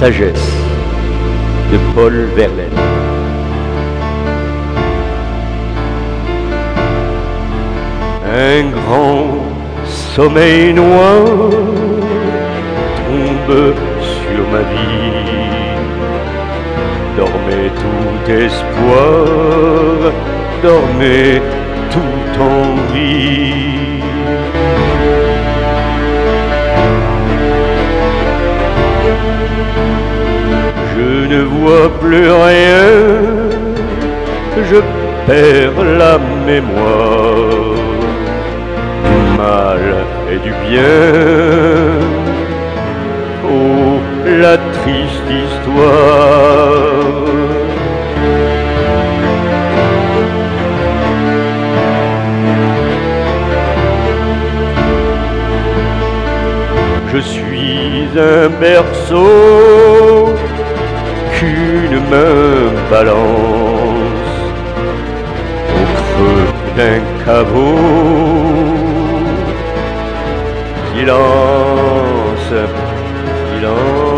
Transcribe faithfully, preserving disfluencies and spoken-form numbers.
sagesse de Paul Verlaine. Un grand sommeil noir tombe sur ma vie. Dormait tout espoir, dormait toute envie. Je ne vois plus rien, je perds la mémoire du mal et du bien. Oh, la triste histoire. Je suis un berceau qu'une main balance au creux d'un caveau. Silence, silence.